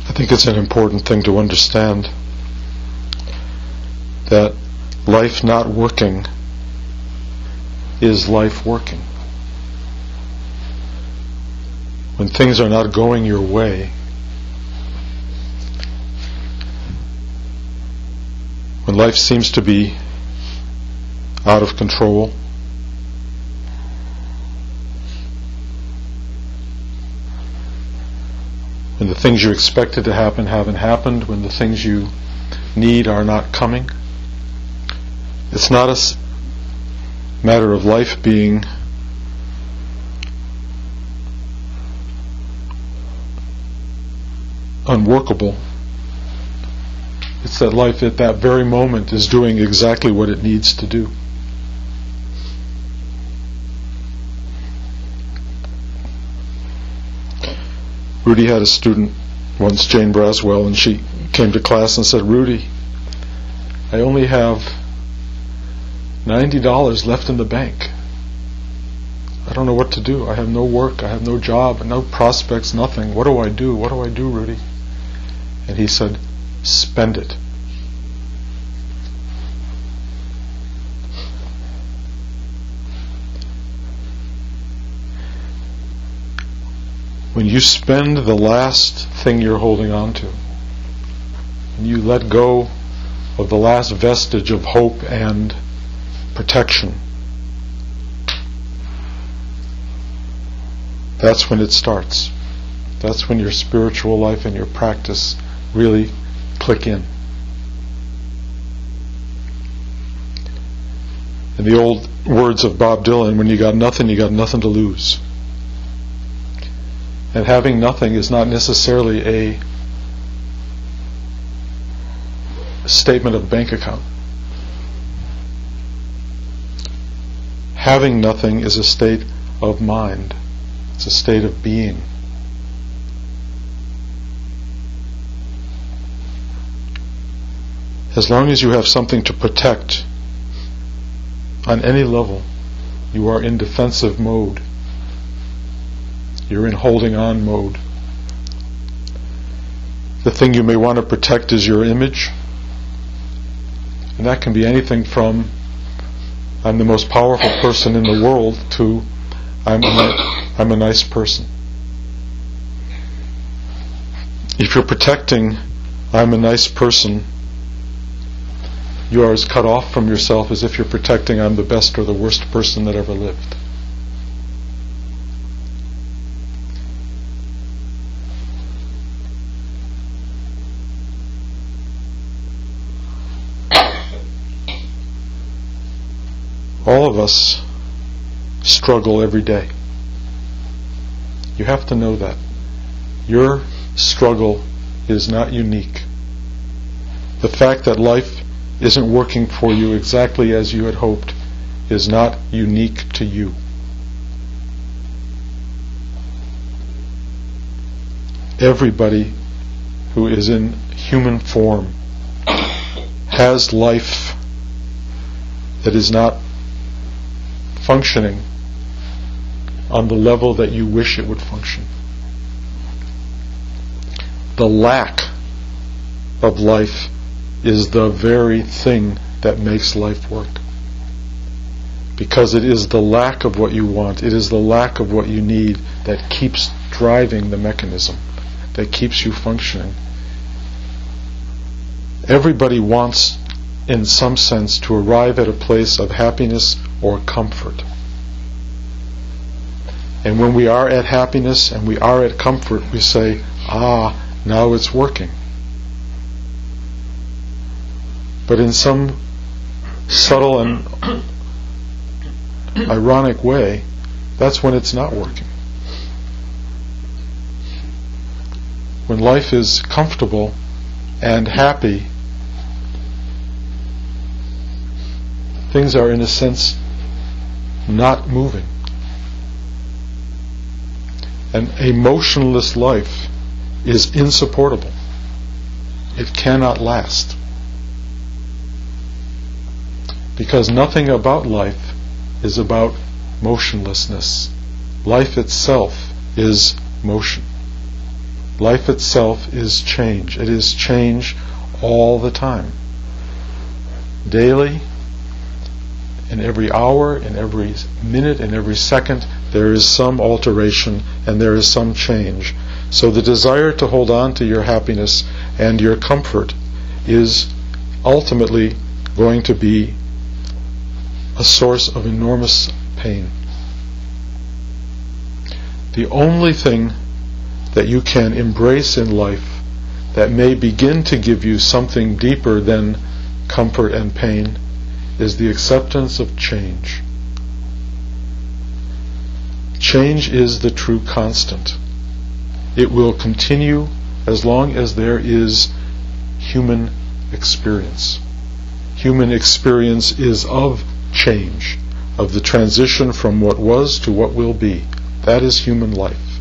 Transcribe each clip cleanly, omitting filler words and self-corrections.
I think it's an important thing to understand that life not working is life working. When things are not going your way, when life seems to be out of control, when the things you expected to happen haven't happened, when the things you need are not coming, it's not a matter of life being unworkable. It's that life at that very moment is doing exactly what it needs to do. Rudy had a student once, Jane Braswell, and she came to class and said, "Rudy, I only have $90 left in the bank. I don't know what to do. I have no work, I have no job, no prospects, nothing. What do I do? What do I do, Rudy?" And he said, "Spend it." When you spend the last thing you're holding on to, and you let go of the last vestige of hope and protection, that's when it starts. That's when your spiritual life and your practice really click in. In the old words of Bob Dylan, when you got nothing to lose. And having nothing is not necessarily a statement of bank account. Having nothing is a state of mind. It's a state of being. As long as you have something to protect on any level, you are in defensive mode. You're in holding on mode. The thing you may want to protect is your image. And that can be anything from "I'm the most powerful person in the world" to I'm a nice person. If you're protecting "I'm a nice person," you are as cut off from yourself as if you're protecting "I'm the best or the worst person that ever lived." All of us struggle every day. You have to know that. Your struggle is not unique. The fact that life isn't working for you exactly as you had hoped is not unique to you. Everybody who is in human form has life that is not functioning on the level that you wish it would function. The lack of life is the very thing that makes life work. Because it is the lack of what you want, it is the lack of what you need that keeps driving the mechanism, that keeps you functioning. Everybody wants, in some sense, to arrive at a place of happiness or comfort. And when we are at happiness and we are at comfort, we say, now it's working. But in some subtle and ironic way, that's when it's not working. When life is comfortable and happy, things are, in a sense, not moving. And a motionless life is insupportable. It cannot last. Because nothing about life is about motionlessness. Life itself is motion. Life itself is change. It is change all the time. Daily, in every hour, in every minute, in every second, there is some alteration and there is some change. So the desire to hold on to your happiness and your comfort is ultimately going to be a source of enormous pain. The only thing that you can embrace in life that may begin to give you something deeper than comfort and pain is the acceptance of change. Change is the true constant. It will continue as long as there is human experience. Human experience is of change, of the transition from what was to what will be. That is human life.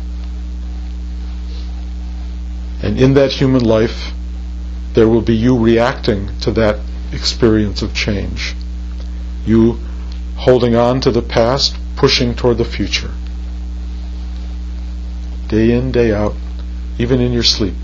And in that human life, there will be you reacting to that experience of change. You holding on to the past, pushing toward the future. Day in, day out, even in your sleep.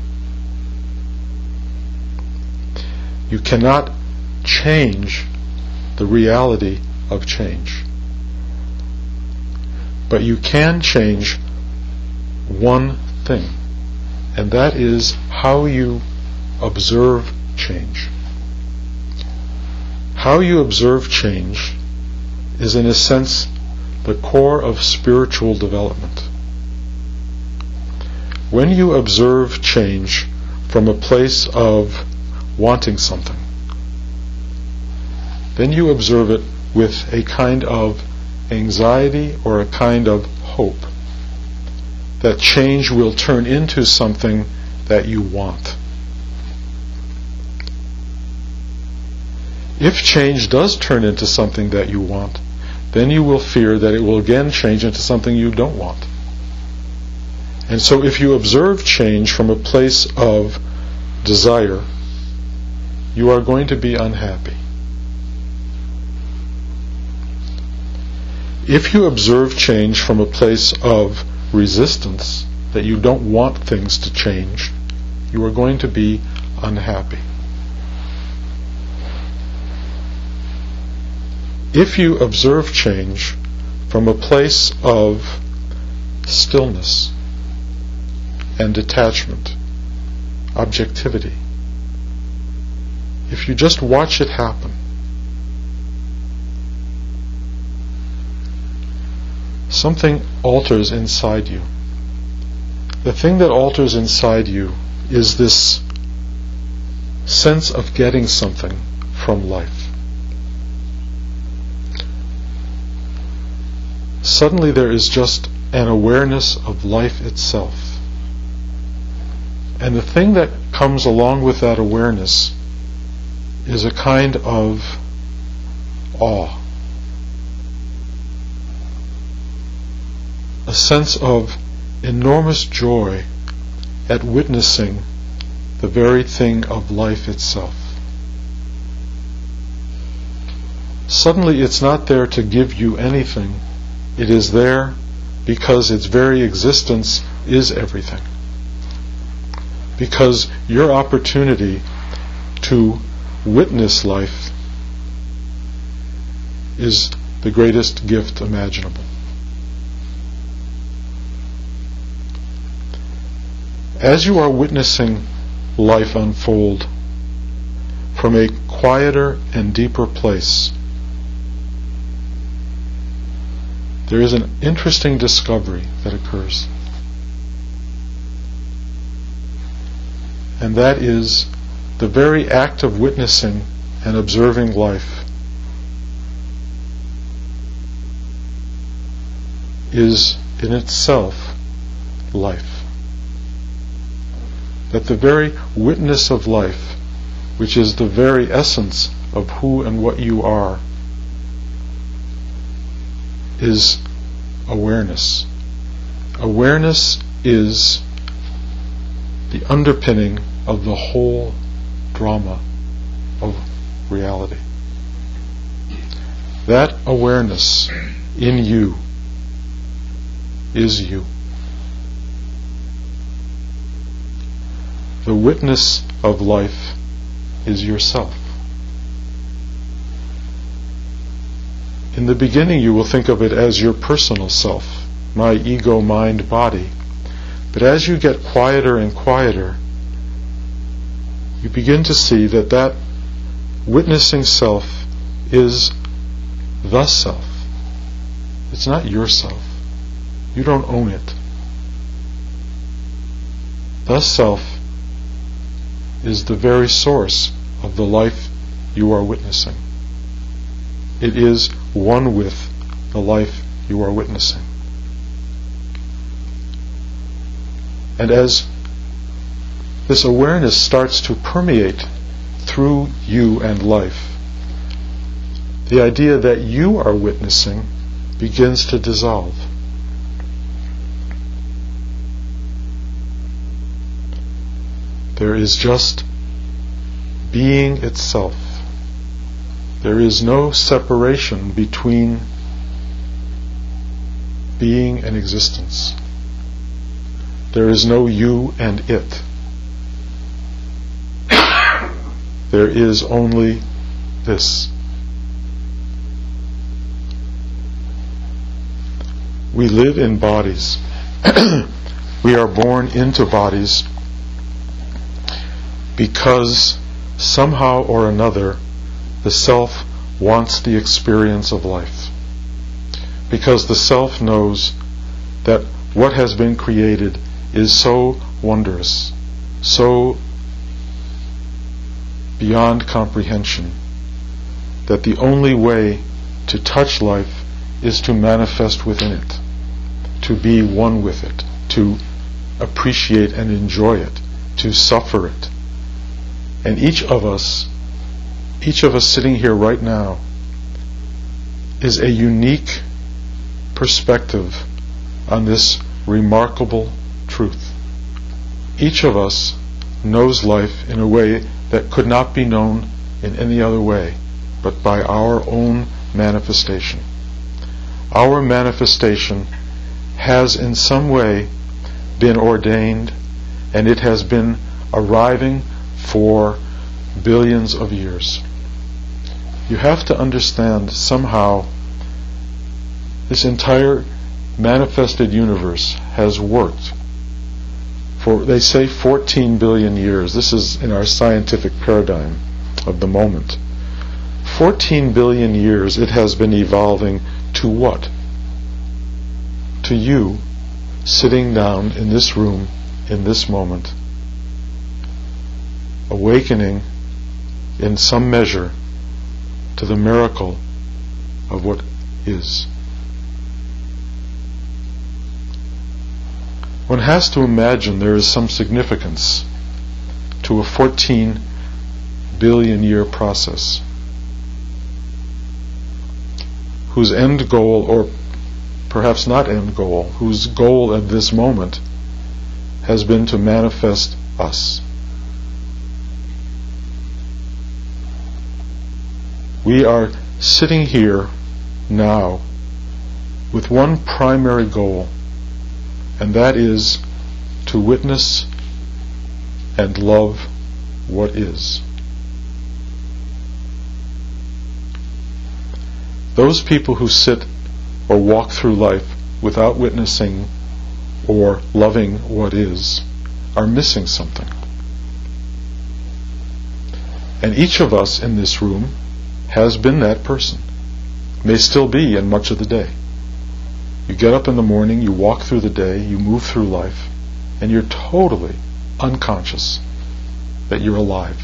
You cannot change the reality of change. But you can change one thing, and that is how you observe change. How you observe change is, in a sense, the core of spiritual development. When you observe change from a place of wanting something, then you observe it with a kind of anxiety or a kind of hope that change will turn into something that you want. If change does turn into something that you want, then you will fear that it will again change into something you don't want. And so if you observe change from a place of desire, you are going to be unhappy. If you observe change from a place of resistance, that you don't want things to change, you are going to be unhappy. If you observe change from a place of stillness and detachment, objectivity, if you just watch it happen, something alters inside you. The thing that alters inside you is this sense of getting something from life. Suddenly there is just an awareness of life itself. And the thing that comes along with that awareness is a kind of awe. A sense of enormous joy at witnessing the very thing of life itself. Suddenly it's not there to give you anything. It is there because its very existence is everything. Because your opportunity to witness life is the greatest gift imaginable. As you are witnessing life unfold from a quieter and deeper place, there is an interesting discovery that occurs. And that is the very act of witnessing and observing life is in itself life. That the very witness of life, which is the very essence of who and what you are, is awareness. Awareness is the underpinning of the whole drama of reality. That awareness in you is you. The witness of life is yourself. In the beginning you will think of it as your personal self, my ego, mind, body. But as you get quieter and quieter, you begin to see that that witnessing self is the self. It's not yourself. You don't own it. The self is the very source of the life you are witnessing. It is one with the life you are witnessing. And as this awareness starts to permeate through you and life, the idea that you are witnessing begins to dissolve. There is just being itself. There is no separation between being and existence. There is no you and it. There is only this. We live in bodies. We are born into bodies because somehow or another the self wants the experience of life. Because the self knows that what has been created is so wondrous, so beyond comprehension, that the only way to touch life is to manifest within it, to be one with it, to appreciate and enjoy it, to suffer it. And each of us sitting here right now is a unique perspective on this remarkable truth. Each of us knows life in a way that could not be known in any other way but by our own manifestation. Our manifestation has in some way been ordained, and it has been arriving for billions of years. You have to understand somehow this entire manifested universe has worked for, they say, 14 billion years. This is in our scientific paradigm of the moment. 14 billion years it has been evolving to what? To you sitting down in this room in this moment, awakening in some measure to the miracle of what is. One has to imagine there is some significance to a 14 billion year process whose end goal, or perhaps not end goal, whose goal at this moment has been to manifest us. We are sitting here now with one primary goal, and that is to witness and love what is. Those people who sit or walk through life without witnessing or loving what is are missing something. And each of us in this room has been that person, may still be in much of the day. You get up in the morning, you walk through the day, you move through life, and you're totally unconscious that you're alive.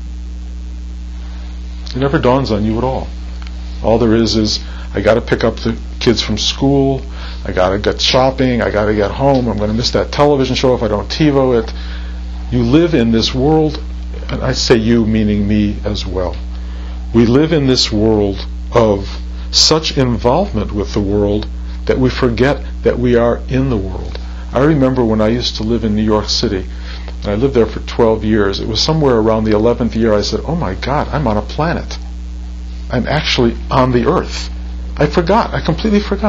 It never dawns on you at all. All there is I got to pick up the kids from school, I got to get shopping, I got to get home, I'm going to miss that television show if I don't TiVo it. You live in this world, and I say you meaning me as well. We live in this world of such involvement with the world that we forget that we are in the world. I remember when I used to live in New York City, and I lived there for 12 years, it was somewhere around the 11th year I said, oh my God, I'm on a planet. I'm actually on the earth. I completely forgot.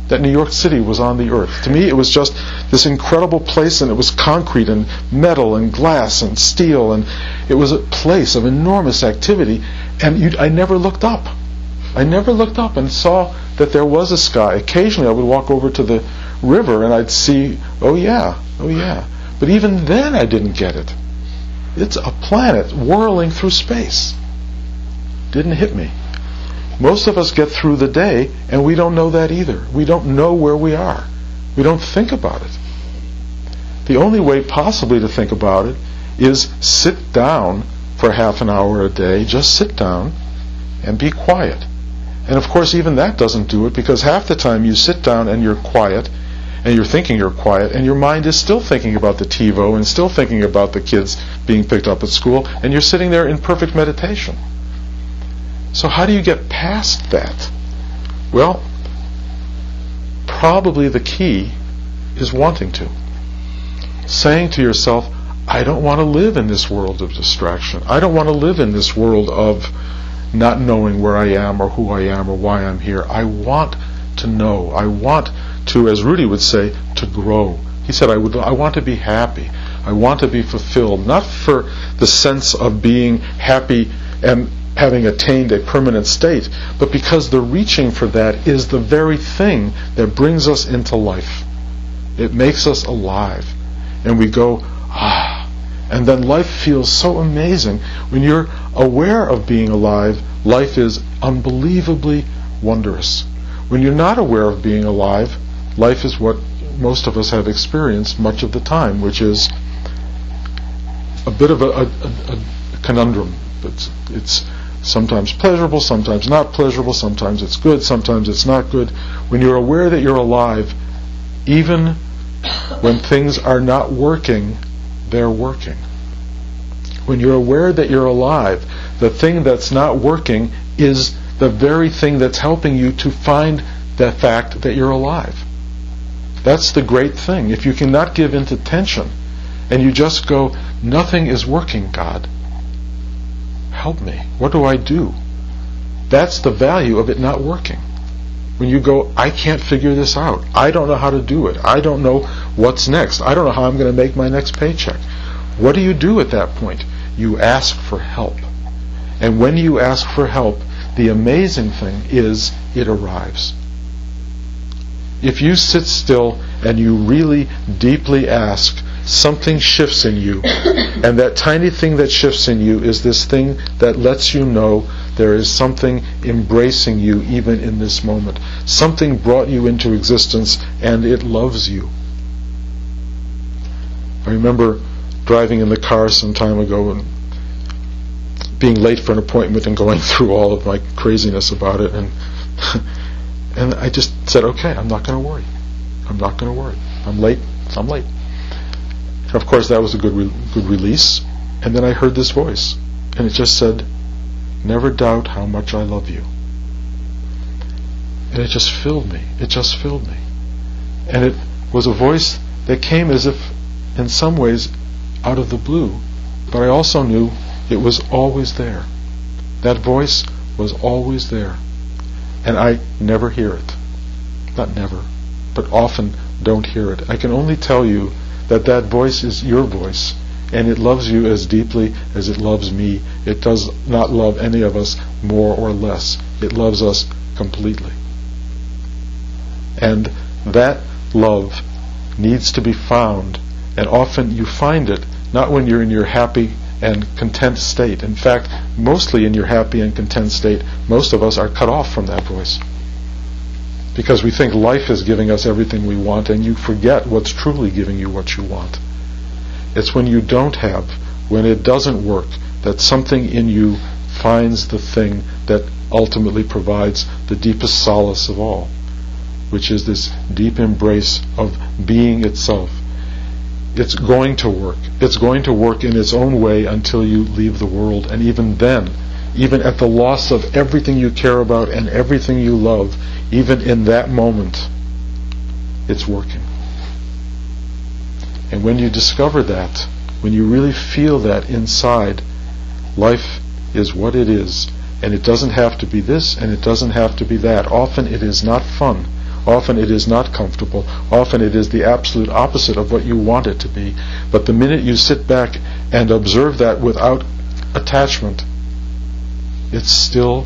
that New York City was on the earth. To me, it was just this incredible place, and it was concrete and metal and glass and steel, and it was a place of enormous activity, and I never looked up. I never looked up and saw that there was a sky. Occasionally I would walk over to the river and I'd see, oh yeah. But even then I didn't get it. It's a planet whirling through space. Didn't hit me. Most of us get through the day and we don't know that either. We don't know where we are. We don't think about it. The only way possibly to think about it is sit down for half an hour a day. Just sit down and be quiet. And of course even that doesn't do it, because half the time you sit down and you're quiet and you're thinking you're quiet and your mind is still thinking about the TiVo and still thinking about the kids being picked up at school, and you're sitting there in perfect meditation. So how do you get past that? Well, probably the key is wanting to. Saying to yourself, I don't want to live in this world of distraction. I don't want to live in this world of not knowing where I am or who I am or why I'm here. I want to know. I want to, as Rudy would say, to grow. He said, I want to be happy. I want to be fulfilled, not for the sense of being happy and having attained a permanent state, but because the reaching for that is the very thing that brings us into life. It makes us alive. And we go, and then life feels so amazing. When you're aware of being alive, life is unbelievably wondrous. When you're not aware of being alive, life is what most of us have experienced much of the time, which is a bit of a conundrum. It's sometimes pleasurable, sometimes not pleasurable, sometimes it's good, sometimes it's not good. When you're aware that you're alive, even when things are not working, they're working. When you're aware that you're alive, the thing that's not working is the very thing that's helping you to find the fact that you're alive. That's the great thing. If you cannot give into tension and you just go, nothing is working, God, help me. What do I do? That's the value of it not working. When you go, I can't figure this out. I don't know how to do it. I don't know what's next. I don't know how I'm going to make my next paycheck. What do you do at that point? You ask for help. And when you ask for help, the amazing thing is it arrives. If you sit still and you really deeply ask, something shifts in you. And that tiny thing that shifts in you is this thing that lets you know there is something embracing you even in this moment. Something brought you into existence and it loves you. I remember driving in the car some time ago and being late for an appointment and going through all of my craziness about it, and I just said, okay, I'm not going to worry. I'm not going to worry. I'm late. And of course that was a good release. And then I heard this voice, and it just said, never doubt how much I love you. And it just filled me. And it was a voice that came as if in some ways out of the blue, but I also knew it was always there. That voice was always there. And I never hear it. Not never, but often don't hear it. I can only tell you that that voice is your voice, and it loves you as deeply as it loves me. It does not love any of us more or less. It loves us completely. And that love needs to be found, and often you find it not when you're in your happy and content state. In fact, mostly in your happy and content state, most of us are cut off from that voice. Because we think life is giving us everything we want, and you forget what's truly giving you what you want. It's when you don't have, when it doesn't work, that something in you finds the thing that ultimately provides the deepest solace of all, which is this deep embrace of being itself. It's going to work. It's going to work in its own way until you leave the world, and even then, even at the loss of everything you care about and everything you love, even in that moment, it's working. And when you discover that, when you really feel that inside, life is what it is, and it doesn't have to be this and it doesn't have to be that. Often it is not fun. Often it is not comfortable. Often it is the absolute opposite of what you want it to be. But the minute you sit back and observe that without attachment, it's still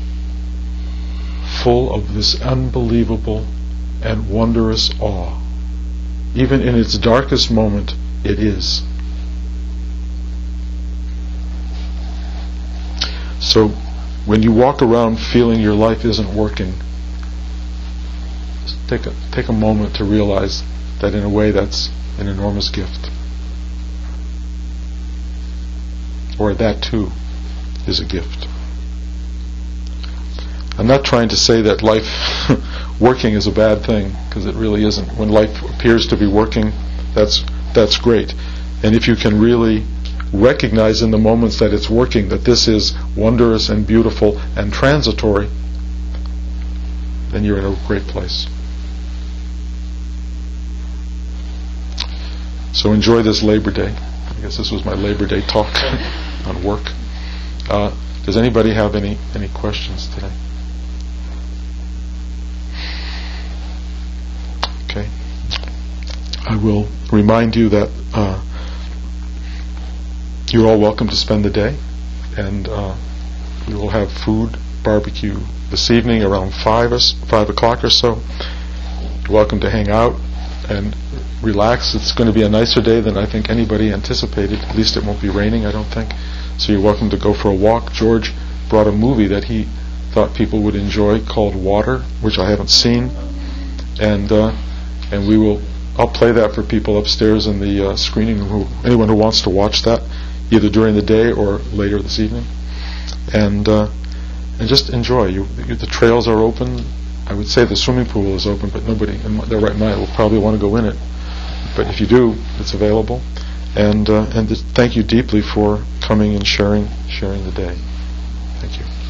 full of this unbelievable and wondrous awe. Even in its darkest moment, it is. So, when you walk around feeling your life isn't working, just take a moment to realize that in a way that's an enormous gift. Or that too is a gift. I'm not trying to say that life working is a bad thing, because it really isn't. When life appears to be working, that's great. And if you can really recognize in the moments that it's working, that this is wondrous and beautiful and transitory, then you're in a great place. So enjoy this Labor Day. I guess this was my Labor Day talk on work. Does anybody have any questions today? Okay. I will remind you that you're all welcome to spend the day, and we will have food, barbecue this evening around 5 o'clock or so. You're welcome to hang out and relax. It's going to be a nicer day than I think anybody anticipated. At least it won't be raining, I don't think. So you're welcome to go for a walk. George brought a movie that he thought people would enjoy called Water, which I haven't seen, and I'll play that for people upstairs in the screening room. Anyone who wants to watch that, either during the day or later this evening, and just enjoy. The trails are open. I would say the swimming pool is open, but nobody in their right mind will probably want to go in it. But if you do, it's available. And thank you deeply for coming and sharing the day. Thank you.